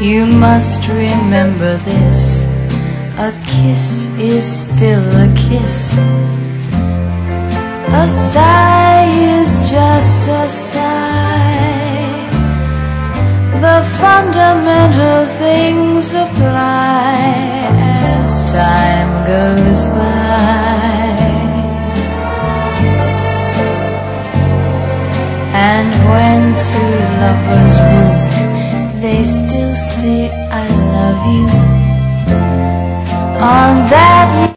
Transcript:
You must remember this: a kiss is still a kiss. A sigh is just a sigh. The fundamental things apply as time goes by. And when two lovers woo, they still say I love you. On that